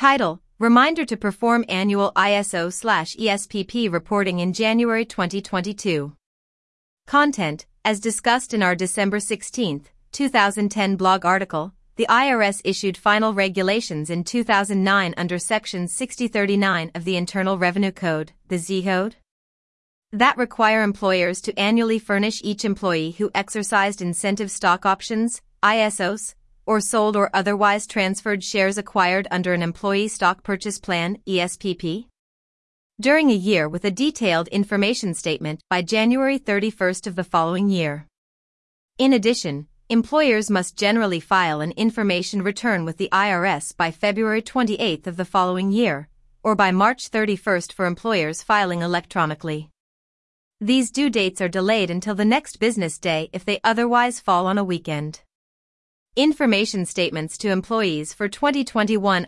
Title: Reminder to perform annual ISO/ESPP reporting in January 2022. Content: As discussed in our December 16, 2010 blog article, the IRS issued final regulations in 2009 under Section 6039 of the Internal Revenue Code, the Z Code, that require employers to annually furnish each employee who exercised incentive stock options, ISOs, or sold or otherwise transferred shares acquired under an employee stock purchase plan, ESPP, during a year with a detailed information statement by January 31 of the following year. In addition, employers must generally file an information return with the IRS by February 28 of the following year, or by March 31 for employers filing electronically. These due dates are delayed until the next business day if they otherwise fall on a weekend. Information statements to employees for 2021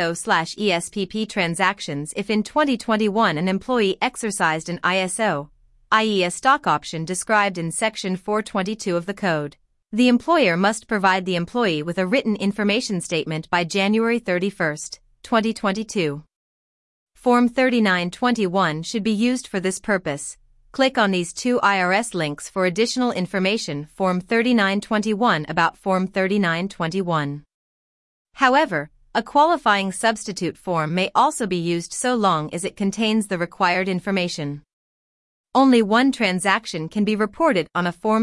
ISO/ESPP transactions. If in 2021 an employee exercised an ISO, i.e. a stock option described in Section 422 of the Code, the employer must provide the employee with a written information statement by January 31, 2022. Form 3921 should be used for this purpose. Click on these two IRS links for additional information. Form 3921 about Form 3921. However, a qualifying substitute form may also be used so long as it contains the required information. Only one transaction can be reported on a Form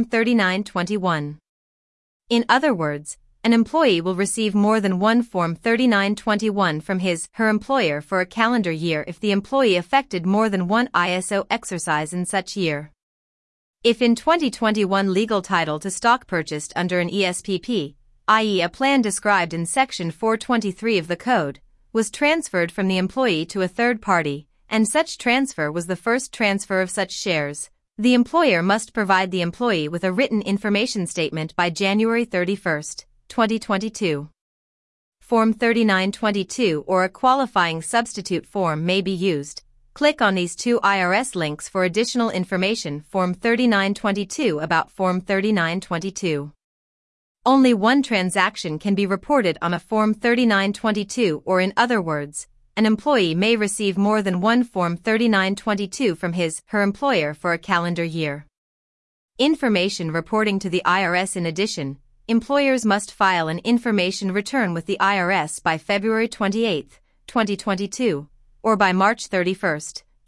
3921. In other words, an employee will receive more than one Form 3921 from his/her employer for a calendar year if the employee effected more than one ISO exercise in such year. If in 2021 legal title to stock purchased under an ESPP, i.e. a plan described in Section 423 of the Code, was transferred from the employee to a third party, and such transfer was the first transfer of such shares, the employer must provide the employee with a written information statement by January 31, 2022. Form 3922 or a qualifying substitute form may be used. Click on these two IRS links for additional information. Form 3922 about Form 3922. Only one transaction can be reported on a Form 3922, or in other words, an employee may receive more than one Form 3922 from his/her employer for a calendar year. Information reporting to the IRS. In addition, employers must file an information return with the IRS by February 28, 2022, or by March 31,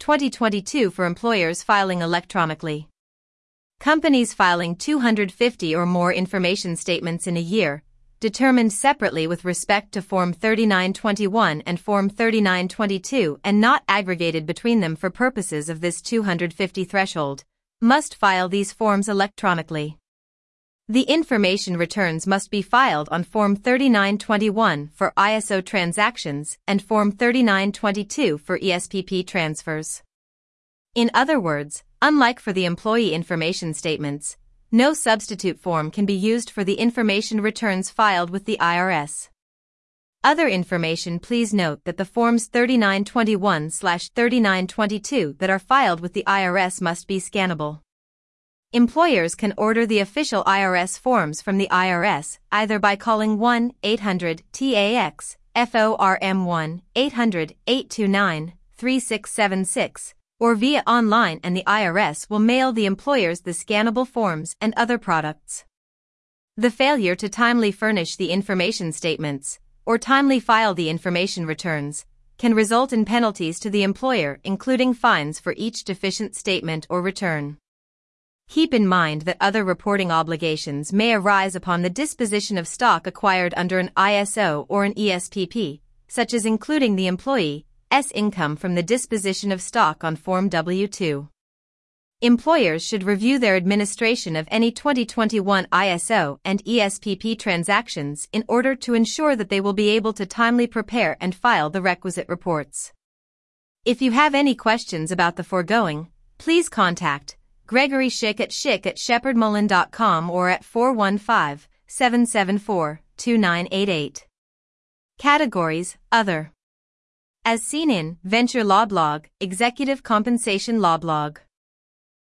2022 for employers filing electronically. Companies filing 250 or more information statements in a year, determined separately with respect to Form 3921 and Form 3922 and not aggregated between them for purposes of this 250 threshold, must file these forms electronically. The information returns must be filed on Form 3921 for ISO transactions and Form 3922 for ESPP transfers. In other words, unlike for the employee information statements, no substitute form can be used for the information returns filed with the IRS. Other information. Please note that the Forms 3921/3922 that are filed with the IRS must be scannable. Employers can order the official IRS forms from the IRS either by calling 1-800-TAX-FORM 1-800-829-3676 or via online, and the IRS will mail the employers the scannable forms and other products. The failure to timely furnish the information statements or timely file the information returns can result in penalties to the employer, including fines for each deficient statement or return. Keep in mind that other reporting obligations may arise upon the disposition of stock acquired under an ISO or an ESPP, such as including the employee's income from the disposition of stock on Form W-2. Employers should review their administration of any 2021 ISO and ESPP transactions in order to ensure that they will be able to timely prepare and file the requisite reports. If you have any questions about the foregoing, please contact Gregory Schick at shepherdmullen.com or at 415-774-2988. Categories: Other. As seen in Venture Law Blog, Executive Compensation Law Blog.